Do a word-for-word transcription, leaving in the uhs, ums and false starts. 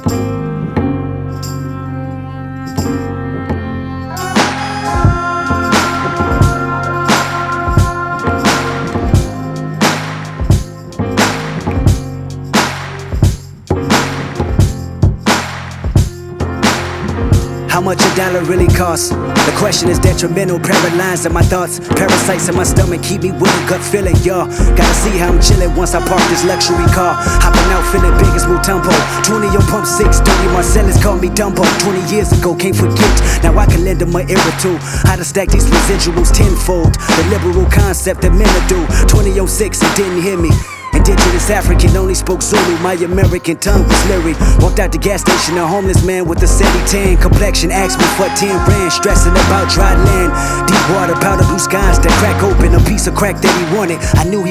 How much a dollar really costs? The question is detrimental, paralyzed in my thoughts. Parasites in my stomach keep me with a gut feeling, y'all. Gotta see how I'm chillin' once I park this luxury car. Hopping out feeling big as Mutombo. twenty on pump six, thirty Marcellus called me Dumbo. Twenty years ago, can't forget. Now I can lend them an ear or two. How to stack these residuals tenfold. The liberal concept that men do. Twenty oh six and didn't hear me. Indigenous African, only spoke Zulu. My American tongue was lyric. Walked out the gas station, a homeless man with a sandy tan complexion. Asked me for ten rand, stressing about dry land. Deep water, powder blue skies that crack open. A piece of crack that he wanted. I knew he